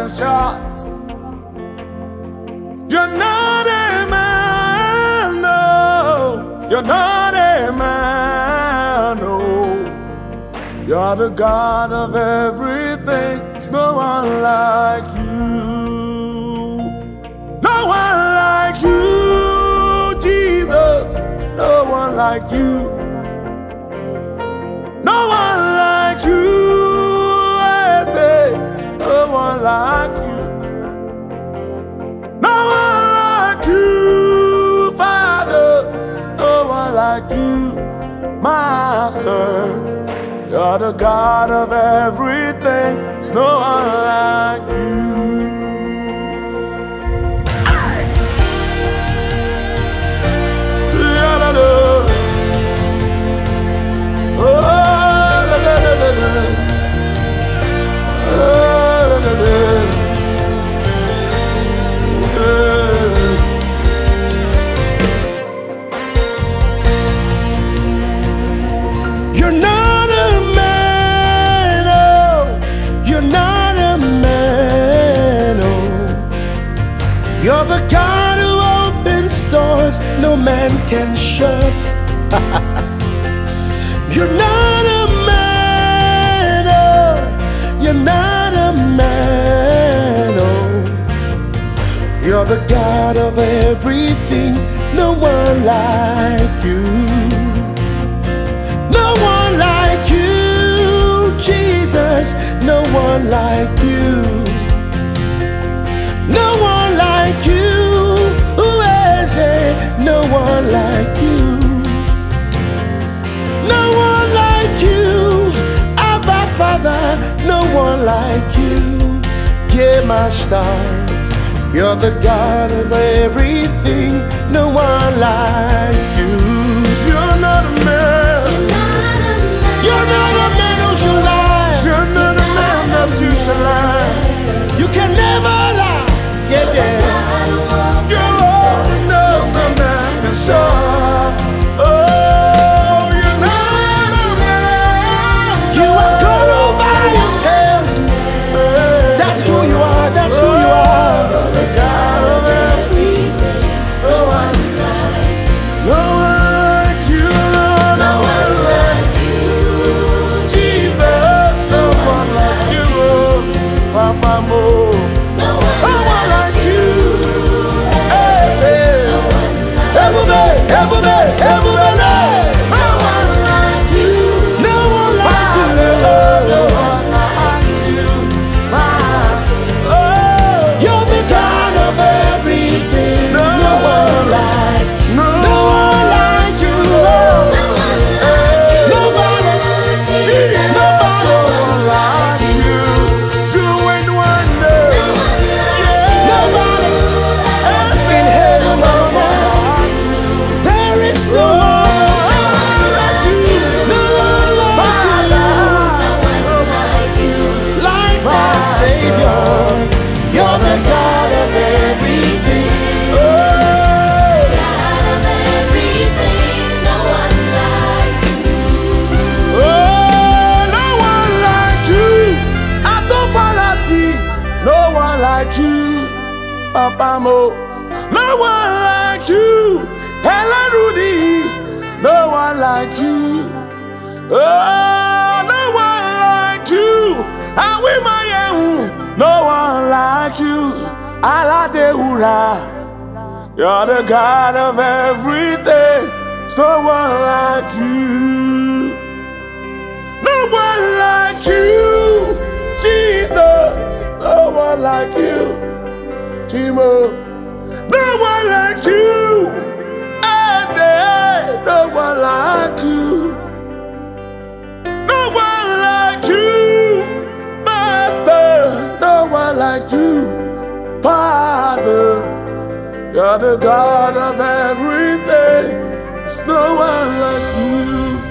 can shut. You're not a man, no. You're not a man, no. You're the God of everything. There's no one like you. No one like you, Jesus. No one like you. No one like you, I say. No one like you. No one like you, Father. No one like you, Master. You're the God of everything. There's no one like you. You're not a man, oh. You're not a man, oh. You're the God who opens doors no man can shut. You're not a man, oh. You're not a man, oh. You're the God of everything. No one like you. No one like you, Jesus. No one like you. No one like you. Who is it? No one like you. No one like you, Abba Father. No one like you. Yeah, my star. You're the God of everything. No one like you. You're not a man. You're not a man who shall lie. You're not a man that you shall lie. You can never lie. Yeah, yeah. You're no man can shut. Oh, you're not a man. You are God all by yourself. That's who you are. That's who you are. The God of everything. No one like you. No one like you. No one like you. Jesus, no one like you. Papa Mo. No one like you. Everybody, everybody, everybody. No one like you. No one like you. No one like you. Master. Oh, You're the God of everything. No one like you. no one like you. Nobody. Jesus, no one like you. Doing wonders. Nobody. In heaven or on earth. There is no one like you. No one like you. Like my Savior. You're the God of everything. No one like you, Papa Mo. No one like you, Helen Rudy. No one like you. Oh, no one like you, Awi Mayehu. No one like you, Aladeura. You're the God of everything. There's no one like you. No one like you, Jesus. No one like you, Timo. No one like you, Ade. No one like you. No one like you, Master. No one like you, Father. You're the God of everything. There's no one like you.